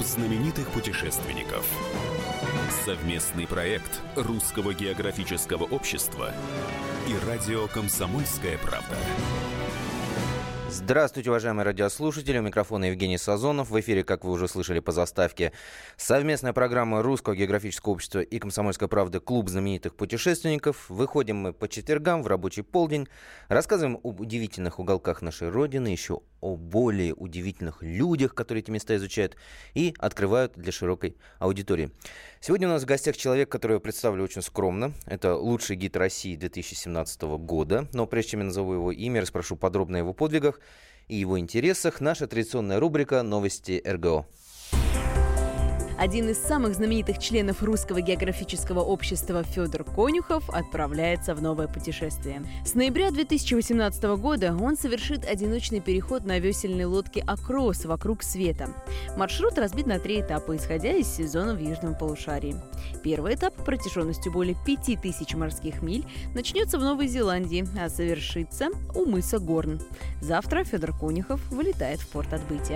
знаменитых путешественников. Совместный проект Русского географического общества и радио «Комсомольская правда». Здравствуйте, уважаемые радиослушатели. У микрофона Евгений Сазонов. В эфире, как вы уже слышали по заставке, совместная программа Русского географического общества и «Комсомольской правды» «Клуб знаменитых путешественников». Выходим мы по четвергам в рабочий полдень. Рассказываем об удивительных уголках нашей Родины, еще о более удивительных людях, которые эти места изучают и открывают для широкой аудитории. Сегодня у нас в гостях человек, которого я представлю очень скромно. Это лучший гид России 2017 года. Но прежде чем я назову его имя, расспрошу подробно о его подвигах и его интересах, наша традиционная рубрика «Новости РГО». Один из самых знаменитых членов Русского географического общества Федор Конюхов отправляется в новое путешествие. С ноября 2018 года он совершит одиночный переход на весельной лодке «Акрос» вокруг света. Маршрут разбит на 3 этапа, исходя из сезона в южном полушарии. Первый этап протяженностью более 5000 морских миль начнется в Новой Зеландии, а совершится у мыса Горн. Завтра Федор Конюхов вылетает в порт отбытия.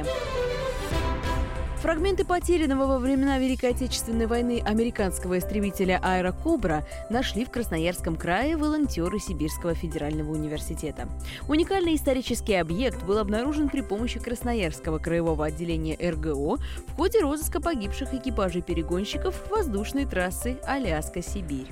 Фрагменты потерянного во времена Великой Отечественной войны американского истребителя «Аэрокобра» нашли в Красноярском крае волонтеры Сибирского федерального университета. Уникальный исторический объект был обнаружен при помощи Красноярского краевого отделения РГО в ходе розыска погибших экипажей перегонщиков воздушной трассы Аляска-Сибирь.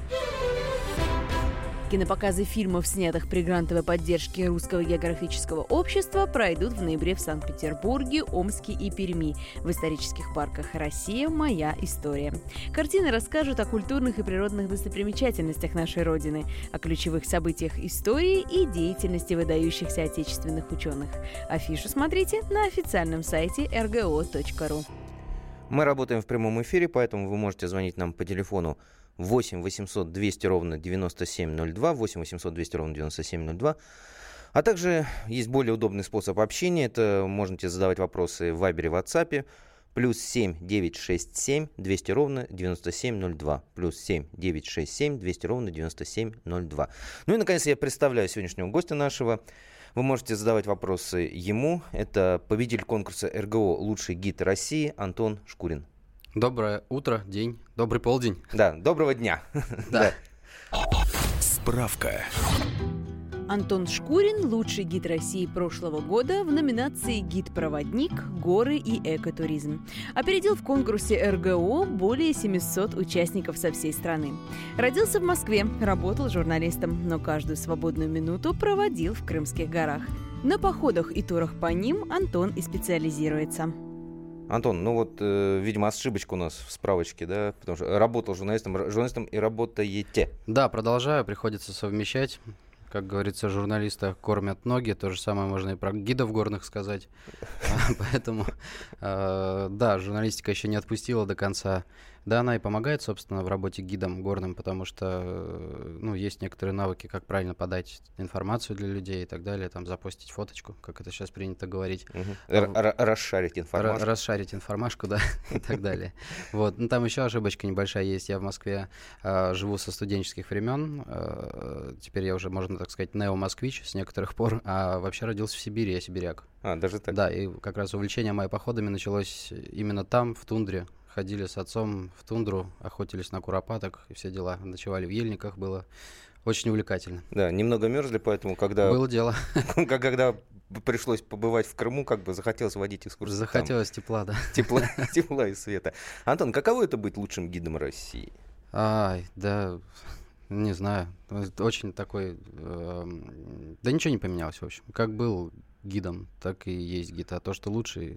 Кинопоказы фильмов, снятых при грантовой поддержке Русского географического общества, пройдут в ноябре в Санкт-Петербурге, Омске и Перми в исторических парках «Россия. Моя история». Картины расскажут о культурных и природных достопримечательностях нашей Родины, о ключевых событиях истории и деятельности выдающихся отечественных ученых. Афишу смотрите на официальном сайте rgo.ru. Мы работаем в прямом эфире, поэтому вы можете звонить нам по телефону 8 800 200 ровно 9702, 8 800 200 ровно 9702. А также есть более удобный способ общения. Это можете задавать вопросы в Вайбере, WhatsApp. Плюс 7 967 200 ровно 9702. Плюс 7 967 200 ровно 9702. Ну и, наконец, я представляю сегодняшнего гостя нашего. Вы можете задавать вопросы ему. Это победитель конкурса РГО «Лучший гид России» Антон Шкурин. Доброе утро, день, добрый полдень. Да, доброго дня. Да. Справка. Антон Шкурин – лучший гид России прошлого года в номинации «Гид-проводник. Горы и экотуризм». Опередил в конкурсе РГО более 700 участников со всей страны. Родился в Москве, работал журналистом, но каждую свободную минуту проводил в Крымских горах. На походах и турах по ним Антон и специализируется. Антон, видимо, ошибочка у нас в справочке, да, потому что работал журналистом и работаете. Да, продолжаю, приходится совмещать. Как говорится, журналиста кормят ноги, то же самое можно и про гидов горных сказать. Поэтому, да, журналистика еще не отпустила до конца. Да, она и помогает, собственно, в работе гидом горным, потому что, есть некоторые навыки, как правильно подать информацию для людей и так далее, там, запостить фоточку, как это сейчас принято говорить. Расшарить информацию. Расшарить информашку, да, и так далее. Вот, там еще ошибочка небольшая есть. Я в Москве живу со студенческих времен. Теперь я уже, можно так сказать, нео-москвич с некоторых пор, а вообще родился в Сибири, я сибиряк. Даже так? Да, и как раз увлечение моими походами началось именно там, в тундре. Ходили с отцом в тундру, охотились на куропаток и все дела. Ночевали в ельниках, было очень увлекательно. Да, немного мерзли, поэтому когда... Было дело. Когда пришлось побывать в Крыму, захотелось водить экскурсию. Захотелось тепла, да. Тепла и света. Антон, каково это быть лучшим гидом России? Да, не знаю. Очень такой... Да ничего не поменялось, в общем. Как был гидом, так и есть гид. А то, что лучший...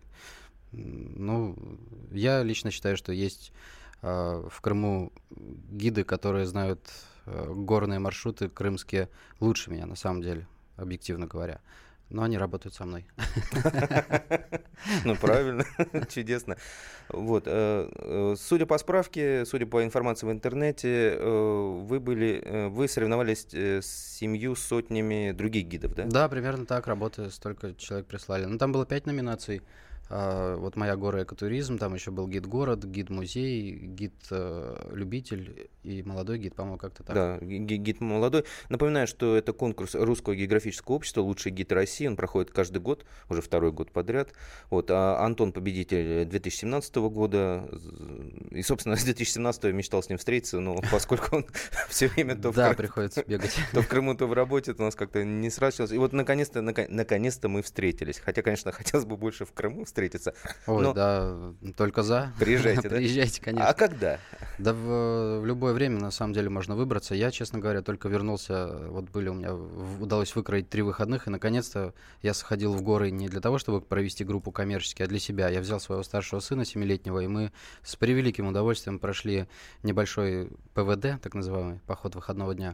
я лично считаю, что есть в Крыму гиды, которые знают горные маршруты крымские лучше меня, на самом деле, объективно говоря. Но они работают со мной. Правильно, чудесно. Судя по справке, судя по информации в интернете, вы соревновались с 700 других гидов, да? Да, примерно так, работаю, столько человек прислали. Там было 5 номинаций. Вот «Моя гора экотуризм», там еще был гид-город, гид-музей, гид-любитель и молодой гид, по-моему, как-то так. Да, гид молодой. Напоминаю, что это конкурс Русского географического общества «Лучший гид России». Он проходит каждый год, уже второй год подряд. Вот, а Антон победитель 2017 года. И, собственно, с 2017 мечтал с ним встретиться, но поскольку он все время приходится бегать. То в Крыму, то в работе, то у нас как-то не сращивалось. И вот наконец-то мы встретились. Хотя, конечно, хотелось бы больше в Крыму встретиться. Ой, да, только за. Приезжайте, да? Приезжайте, конечно. А когда? Да в любое время, на самом деле, можно выбраться. Я, честно говоря, только вернулся, вот были у меня, удалось выкроить 3 выходных, и, наконец-то, я сходил в горы не для того, чтобы провести группу коммерчески, а для себя. Я взял своего старшего сына, 7-летнего, и мы с превеликим удовольствием прошли небольшой ПВД, так называемый, поход выходного дня.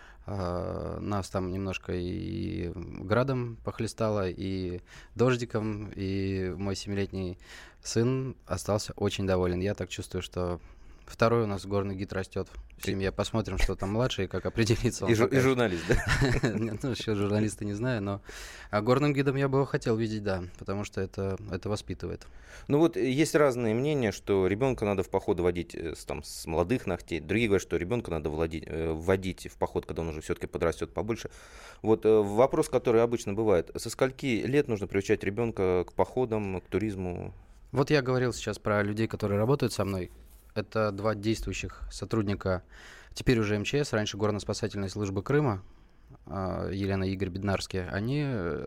Нас там немножко и градом похлестало, и дождиком, и мой 7-летний сын остался очень доволен. Я так чувствую, что второй у нас горный гид растет в семье. Посмотрим, что там младший, как определится. И журналист, да? Нет, ну, еще журналиста не знаю, но горным гидом я бы его хотел видеть, да, потому что это воспитывает. Ну вот есть разные мнения, что ребенка надо в походы водить с молодых ногтей. Другие говорят, что ребенка надо вводить в поход, когда он уже все-таки подрастет побольше. Вот вопрос, который обычно бывает. Со скольки лет нужно приучать ребенка к походам, к туризму? Вот я говорил сейчас про людей, которые работают со мной. Это 2 действующих сотрудника, теперь уже МЧС, раньше Горно-спасательной службы Крыма, Елена и Игорь Беднарские. Они,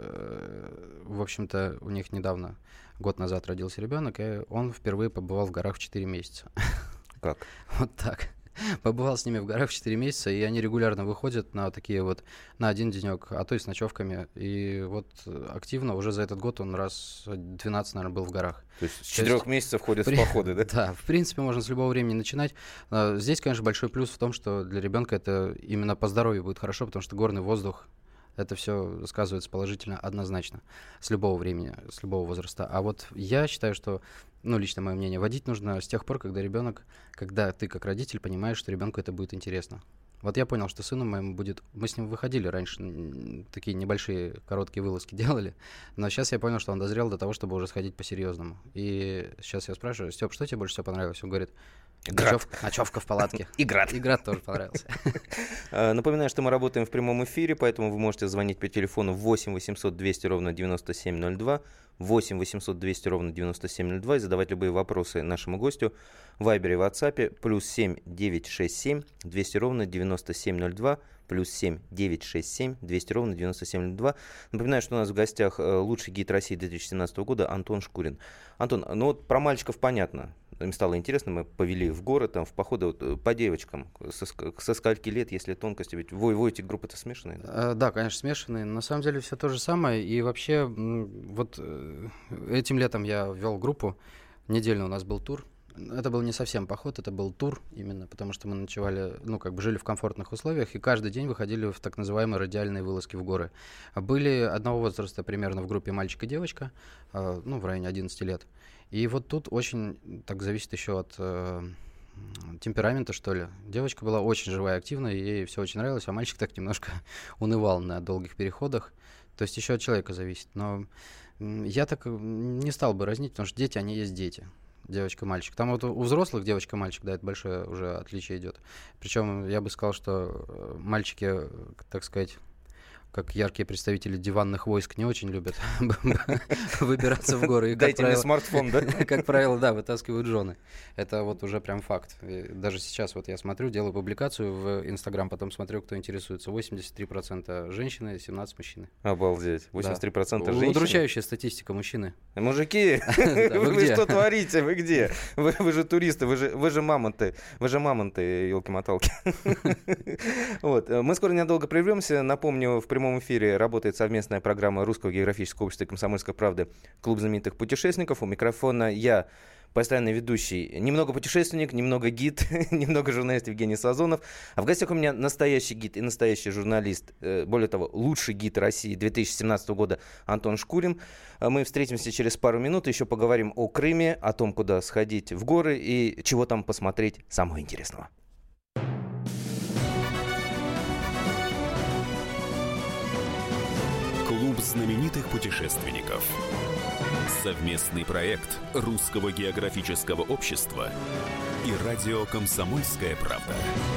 в общем-то, у них недавно, год назад родился ребенок, и он впервые побывал в горах в 4 месяца. Как? Вот так. Побывал с ними в горах в 4 месяца, и они регулярно выходят на такие вот, на один денек, а то и с ночевками. И вот активно уже за этот год он раз 12, наверное, был в горах. То есть с 4 месяцев ходят в походы, да? Да, в принципе, можно с любого времени начинать. Здесь, конечно, большой плюс в том, что для ребенка это именно по здоровью будет хорошо, потому что горный воздух, это все сказывается положительно однозначно с любого времени, с любого возраста. А вот я считаю, что, лично мое мнение, водить нужно с тех пор, когда ты как родитель понимаешь, что ребенку это будет интересно. Вот я понял, что сыну моему будет... Мы с ним выходили раньше, такие небольшие короткие вылазки делали, но сейчас я понял, что он дозрел до того, чтобы уже сходить по-серьезному. И сейчас я спрашиваю: Степ, что тебе больше всего понравилось? Он говорит: ночевка в палатке. И град. И град тоже понравился. Напоминаю, что мы работаем в прямом эфире, поэтому вы можете звонить по телефону 8 800 200 ровно 9702, 8 800 200 ровно 9702 и задавать любые вопросы нашему гостю в Вайбере и WhatsApp +7 967 200 ровно 9702, +7 967 200 ровно 9702. Напоминаю, что у нас в гостях лучший гид России 2017 года Антон Шкурин. Антон, вот про мальчиков понятно. Им стало интересно, мы повели в город, там, в походы. Вот, по девочкам, со скольки лет, если тонкости, ведь эти группы-то смешанные? Да? Да, конечно, смешанные. На самом деле все то же самое. И вообще, вот этим летом я вел группу, недельно у нас был тур. Это был не совсем поход, это был тур именно, потому что мы ночевали, жили в комфортных условиях, и каждый день выходили в так называемые радиальные вылазки в горы. Были одного возраста примерно в группе мальчик и девочка, в районе 11 лет. И вот тут очень так зависит еще от темперамента, что ли. Девочка была очень живая, активная, ей все очень нравилось, а мальчик так немножко унывал на долгих переходах. То есть еще от человека зависит. Но я так не стал бы разнить, потому что дети, они есть дети. Девочка-мальчик. Там вот у взрослых девочка-мальчик, да, это большое уже отличие идет. Причем я бы сказал, что мальчики, так сказать, как яркие представители диванных войск, не очень любят выбираться в горы. Дайте мне смартфон, да? Как правило, да, вытаскивают жены. Это вот уже прям факт. И даже сейчас вот я смотрю, делаю публикацию в Инстаграм, потом смотрю, кто интересуется. 83% женщины, 17% мужчины. Обалдеть. 83% женщин? Удручающая статистика мужчины. Мужики, вы что творите? Вы где? Вы же туристы, вы же мамонты. Вы же мамонты, елки-моталки. Мы скоро ненадолго прервемся. Напомню, в прямом эфире работает совместная программа Русского географического общества и Комсомольской правды «Клуб знаменитых путешественников». У микрофона я, постоянный ведущий, немного путешественник, немного гид, немного журналист Евгений Сазонов. А в гостях у меня настоящий гид и настоящий журналист, более того, лучший гид России 2017 года Антон Шкурин. Мы встретимся через пару минут, еще поговорим о Крыме, о том, куда сходить в горы и чего там посмотреть самого интересного. Клуб знаменитых путешественников. Совместный проект Русского географического общества и радио «Комсомольская правда».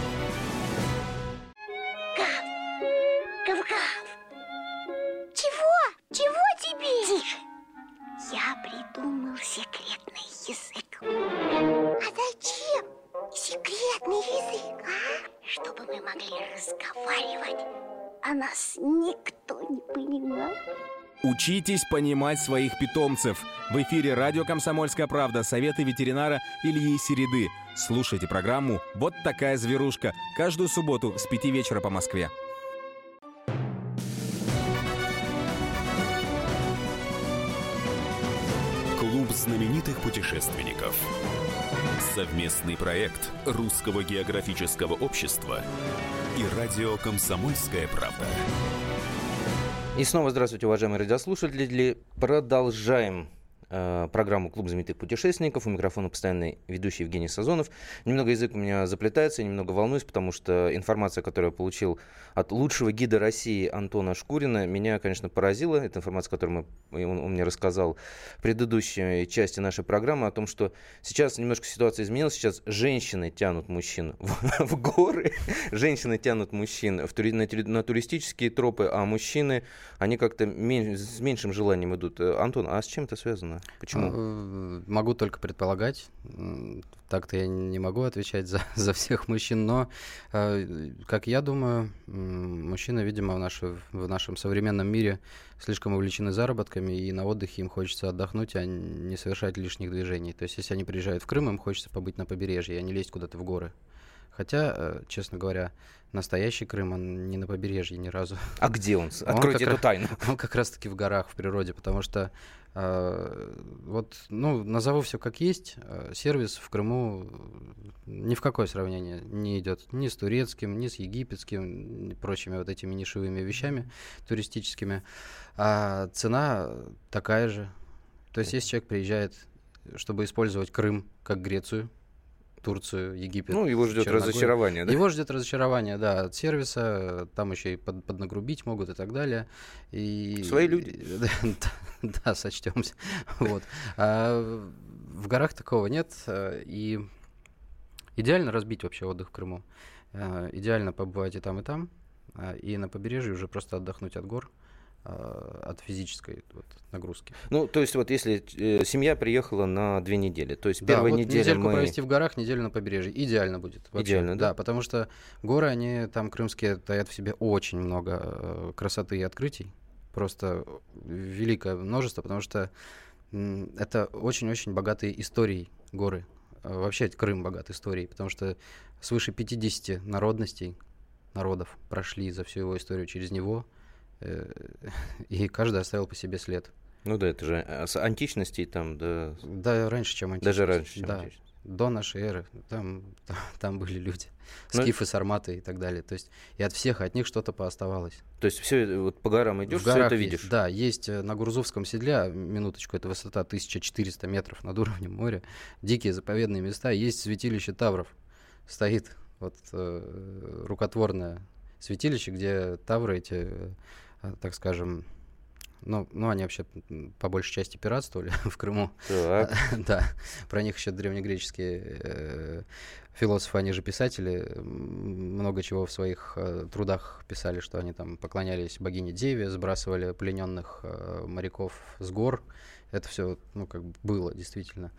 Гав-гав! Чего тебе? Тише! Я придумал секретный язык. А зачем секретный язык, а? Чтобы мы могли разговаривать, а нас никто не понимал. Учитесь понимать своих питомцев. В эфире радио «Комсомольская правда», советы ветеринара Ильи Середы. Слушайте программу «Вот такая зверушка» каждую субботу с 5 вечера по Москве. Клуб знаменитых путешественников. Совместный проект Русского географического общества и радио «Комсомольская правда». И снова здравствуйте, уважаемые радиослушатели. Продолжаем программу «Клуб знаменитых путешественников». У микрофона постоянный ведущий Евгений Сазонов. Немного язык у меня заплетается, я немного волнуюсь, потому что информация, которую я получил от лучшего гида России Антона Шкурина, меня, конечно, поразила. Это информация, которую он мне рассказал в предыдущей части нашей программы, о том, что сейчас немножко ситуация изменилась. Сейчас женщины тянут мужчин в горы, женщины тянут мужчин на туристические тропы, а мужчины, они как-то с меньшим желанием идут. Антон, а с чем это связано? Почему? Могу только предполагать. Так-то я не могу отвечать за всех мужчин, но, как я думаю, мужчины, видимо, в нашем современном мире слишком увлечены заработками, и на отдыхе им хочется отдохнуть, а не совершать лишних движений. То есть, если они приезжают в Крым, им хочется побыть на побережье, а не лезть куда-то в горы. Хотя, честно говоря, настоящий Крым, он не на побережье ни разу. А где он? Откройте эту тайну. Он как раз-таки в горах, в природе, потому что назову все как есть. Сервис в Крыму ни в какое сравнение не идет ни с турецким, ни с египетским, ни прочими вот этими нишевыми вещами туристическими. А цена такая же. То есть, если человек приезжает, чтобы использовать Крым как Грецию, Турцию, Египет. Его ждет разочарование, да? Его ждет разочарование, да, от сервиса, там еще и поднагрубить могут и так далее. Свои люди. Да, сочтемся. Вот. А в горах такого нет, и идеально разбить вообще отдых в Крыму. Идеально побывать и там, и на побережье уже просто отдохнуть от гор, от физической нагрузки. То есть, если семья приехала на 2 недели, то есть первая неделя недельку провести в горах, неделю на побережье, идеально будет. Вообще. Идеально, да? Да, потому что горы, они там крымские, таят в себе очень много красоты и открытий, просто великое множество, потому что это очень-очень богатые историей горы. Вообще Крым богат историей, потому что свыше 50 народов прошли за всю его историю через него, и каждый оставил по себе след. Это же с античности там, да. Да, раньше, чем античность. Даже раньше, чем античность. До нашей эры. Там были люди. Скифы, сарматы и так далее. То есть и от всех, от них что-то пооставалось. То есть все по горам идешь, все это видишь? Да, есть на Гурзувском седле, минуточку, это высота 1400 метров над уровнем моря, дикие заповедные места, есть святилище Тавров. Стоит рукотворное святилище, где тавры эти, так скажем, они вообще по большей части пиратствовали в Крыму. Так. Да, про них еще древнегреческие философы, они же писатели, много чего в своих трудах писали, что они там поклонялись богине Деве, сбрасывали плененных моряков с гор. Это все, было действительно.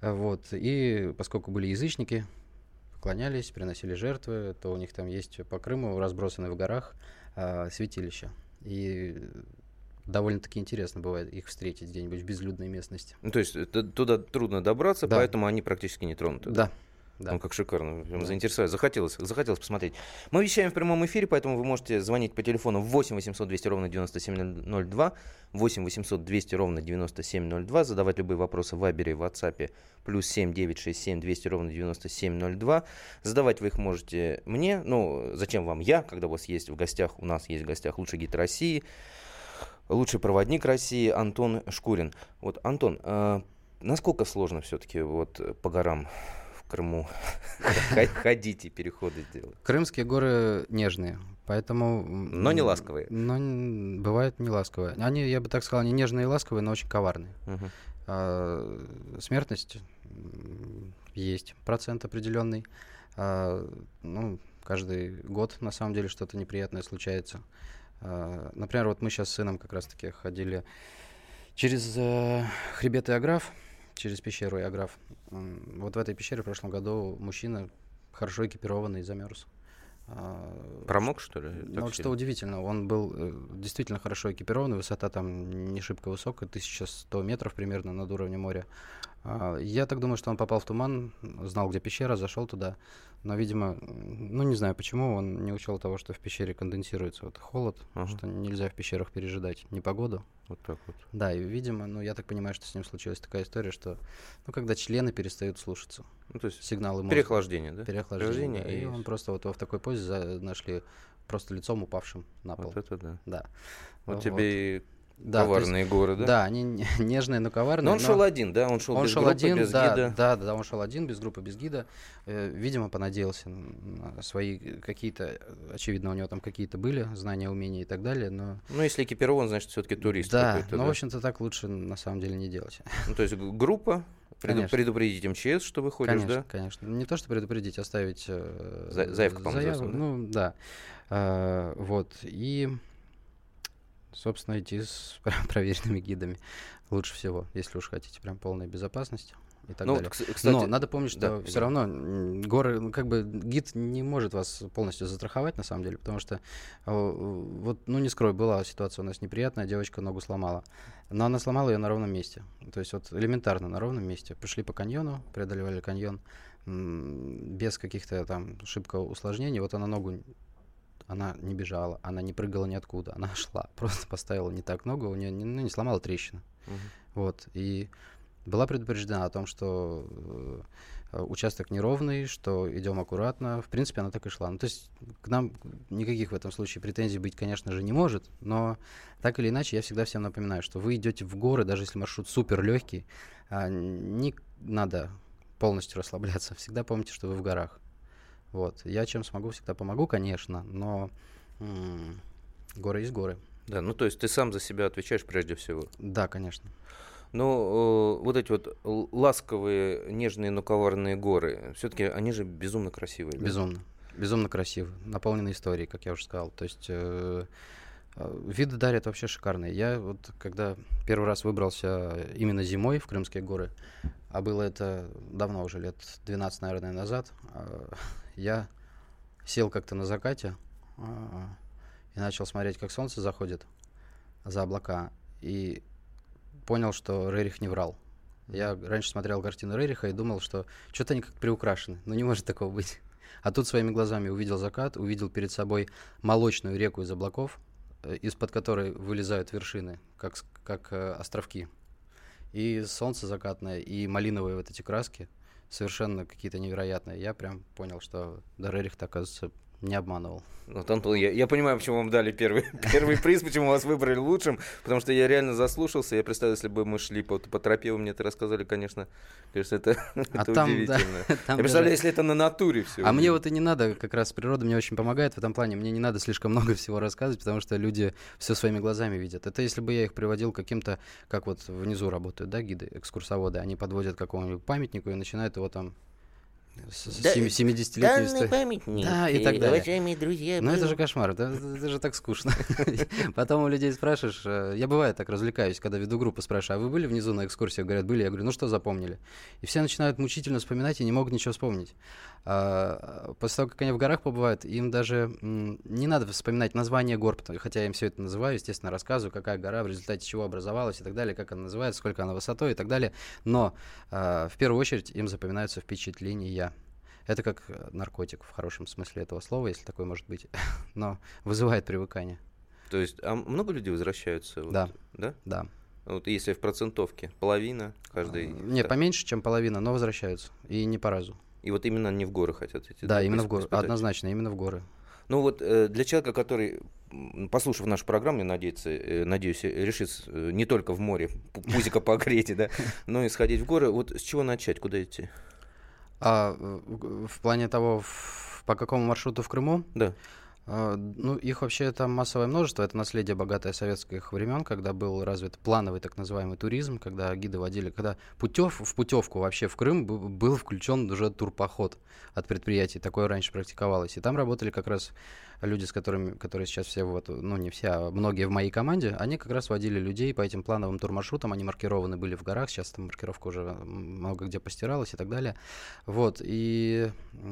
И поскольку были язычники, поклонялись, приносили жертвы, то у них там есть по Крыму разбросаны в горах святилища. И довольно-таки интересно бывает их встретить где-нибудь в безлюдной местности. То есть туда трудно добраться, да. Поэтому они практически не тронуты. Да. Да. Как шикарно, заинтересовало, захотелось посмотреть. Мы вещаем в прямом эфире, поэтому вы можете звонить по телефону 8 800 200 ровно 9702, 8 800 200 ровно 9702, задавать любые вопросы в Вайбере и WhatsApp, +7 967 200 ровно 9702. Задавать вы их можете мне, зачем вам я, когда у нас есть в гостях лучший гид России, лучший проводник России Антон Шкурин. Антон, насколько сложно все-таки по горам Крыму ходить и переходы делать. Крымские горы нежные, поэтому... Но не ласковые. Но бывают не ласковые. Они, я бы так сказал, не нежные и ласковые, но очень коварные. Смертность есть, процент определенный. Каждый год, на самом деле, что-то неприятное случается. Например, вот мы сейчас с сыном как раз-таки ходили через хребет Иограф, через пещеру Иограф. Вот в этой пещере в прошлом году мужчина, хорошо экипированный, замерз. Промок, что ли? Вот что удивительно, он был действительно хорошо экипирован, высота там не шибко высокая, 1100 метров примерно над уровнем моря. Я так думаю, что он попал в туман, знал, где пещера, зашел туда, но, видимо, не знаю почему, он не учел того, что в пещере конденсируется вот холод, что нельзя в пещерах пережидать непогоду. Вот так вот. Да, и, видимо, я так понимаю, что с ним случилась такая история, что, когда члены перестают слушаться, то есть сигналы мозга. Переохлаждение, да? Переохлаждение, да, и он просто вот в такой позе нашли просто лицом упавшим на пол. Вот это да. Да. Вот тебе и коварные горы, да? Да, они нежные, но коварные. Но он шел один, да? Он шел без группы, без гида. Да, он шел один, без группы, без гида. Видимо, понадеялся на свои какие-то, очевидно, у него там какие-то были знания, умения и так далее, но... если экипирован, значит, все-таки турист да, какой-то. Но, в общем-то, так лучше на самом деле не делать. То есть группа, предупредить МЧС, что выходишь, конечно, да? Конечно. Не то, что предупредить, оставить заявку, по-моему, да. Вот. И, собственно, идти с проверенными гидами лучше всего, если уж хотите прям полной безопасности и так далее. Кстати, но надо помнить, что все равно горы, гид не может вас полностью застраховать, на самом деле, потому что, не скрою, была ситуация у нас неприятная, девочка ногу сломала, но она сломала ее на ровном месте, то есть элементарно на ровном месте. Пришли по каньону, преодолевали каньон, без каких-то там шибко усложнений, она не бежала, она не прыгала ниоткуда, она шла, просто поставила не так ногу, у нее не сломала трещину. Вот, и была предупреждена о том, что участок неровный, что идем аккуратно. В принципе, она так и шла. То есть к нам никаких в этом случае претензий быть, конечно же, не может, но так или иначе я всегда всем напоминаю, что вы идете в горы, даже если маршрут супер легкий, не надо полностью расслабляться. Всегда помните, что вы в горах. Вот. Я чем смогу, всегда помогу, конечно, но горы есть горы. Да, то есть ты сам за себя отвечаешь прежде всего. Да, конечно. Но вот эти вот ласковые, нежные, но коварные горы, все-таки они же безумно красивые. Безумно. Да? Безумно красивые, наполнены историей, как я уже сказал. То есть виды дарят вообще шикарные. Я когда первый раз выбрался именно зимой в Крымские горы, а было это давно уже, лет 12, наверное, назад, я сел как-то на закате и начал смотреть, как солнце заходит за облака, и понял, что Рерих не врал. Я раньше смотрел картину Рериха и думал, что что-то они как-то приукрашены, не может такого быть. А тут своими глазами увидел закат, увидел перед собой молочную реку из облаков, из-под которой вылезают вершины, как островки. И солнце закатное, и малиновые вот эти краски, совершенно какие-то невероятные. Я прям понял, что Рерих-то, оказывается, не обманывал. Антон, я понимаю, почему вам дали первый приз, почему вас выбрали лучшим, потому что я реально заслушался. Я представляю, если бы мы шли по тропе, вы мне это рассказали, конечно, это удивительно. Я представляю, если это на натуре все. А мне и не надо, как раз природа мне очень помогает в этом плане. Мне не надо слишком много всего рассказывать, потому что люди все своими глазами видят. Это если бы я их приводил каким-то, как внизу работают, да, гиды, экскурсоводы, они подводят к какому-нибудь памятнику и начинают его там 70-летнюю историю. Памятник, да, и так далее. Уважаемые друзья. Это же кошмар, это же так скучно. Потом у людей спрашиваешь, я бывает так развлекаюсь, когда веду группу, спрашиваю, а вы были внизу на экскурсии? Говорят, были. Я говорю, что запомнили? И все начинают мучительно вспоминать и не могут ничего вспомнить. После того, как они в горах побывают, им даже не надо вспоминать название гор, хотя я им все это называю, естественно, рассказываю, какая гора, в результате чего образовалась и так далее, как она называется, сколько она высотой и так далее. Но в первую очередь им запоминаются впечатления. Это как наркотик в хорошем смысле этого слова, если такое может быть, но вызывает привыкание. То есть, а много людей возвращаются? Да. Да? Да. Если в процентовке, половина каждый? Нет, поменьше, чем половина, но возвращаются, и не по разу. И именно не в горы хотят идти? Да, именно в горы, однозначно, именно в горы. Для человека, который, послушав нашу программу, надеюсь, решит не только в море пузико погреть, да, но и сходить в горы, с чего начать, куда идти? В плане того, по какому маршруту в Крыму? Да. Ну, их вообще там массовое множество. Это наследие богатое советских времен, когда был развит плановый так называемый туризм, когда гиды водили, когда в путевку вообще в Крым был включен уже турпоход от предприятий. Такое раньше практиковалось. И там работали как раз люди, которые сейчас все, не все, а многие в моей команде, они как раз водили людей по этим плановым турмаршрутам. Они маркированы были в горах. Сейчас там маркировка уже много где постиралась и так далее. И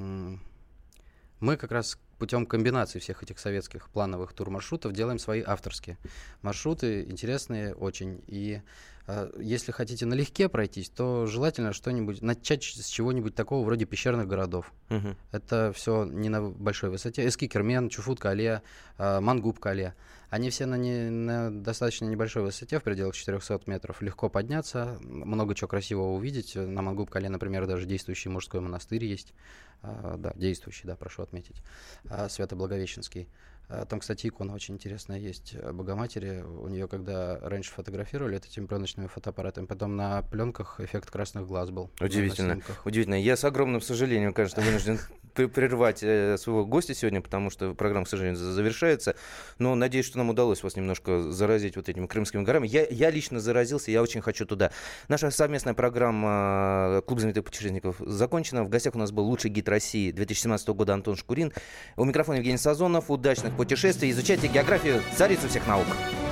мы как раз путем комбинации всех этих советских плановых турмаршрутов делаем свои авторские маршруты, интересные очень. И если хотите налегке пройтись, то желательно начать с чего-нибудь такого вроде пещерных городов. Это все не на большой высоте. Эски-Кермен, Чуфут-Кале, Мангуб-Кале. Они все на достаточно небольшой высоте, в пределах 400 метров. Легко подняться, много чего красивого увидеть. На Мангуб-Кале, например, даже действующий мужской монастырь есть. Действующий, прошу отметить. Свято-Благовещенский. Там, кстати, икона очень интересная есть Богоматери. У нее, когда раньше фотографировали, это этими пленочными фотоаппаратами, потом на пленках эффект красных глаз был. Удивительно. Удивительно. Я с огромным сожалением, конечно, вынужден прервать своего гостя сегодня, потому что программа, к сожалению, завершается. Но надеюсь, что нам удалось вас немножко заразить этими крымскими горами. Я лично заразился, я очень хочу туда. Наша совместная программа «Клуб знаменитых путешественников» закончена. В гостях у нас был лучший гид России 2017 года Антон Шкурин. У микрофона Евгений Сазонов. Удачных путешествий. Изучайте географию, царицу всех наук.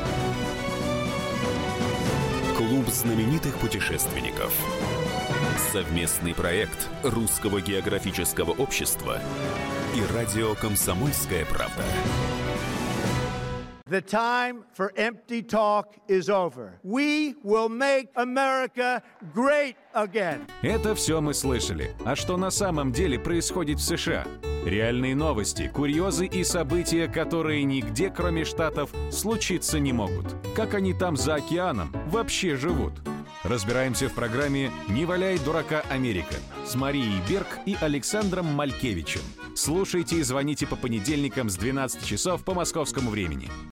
Клуб знаменитых путешественников. Совместный проект Русского географического общества и радио «Комсомольская правда». The time for empty talk is over. We will make America great again. Это все мы слышали. А что на самом деле происходит в США? Реальные новости, курьезы и события, которые нигде, кроме Штатов, случиться не могут. Как они там за океаном вообще живут? Разбираемся в программе «Не валяй дурака, Америка» с Марией Берг и Александром Малькевичем. Слушайте и звоните по понедельникам с 12 часов по московскому времени.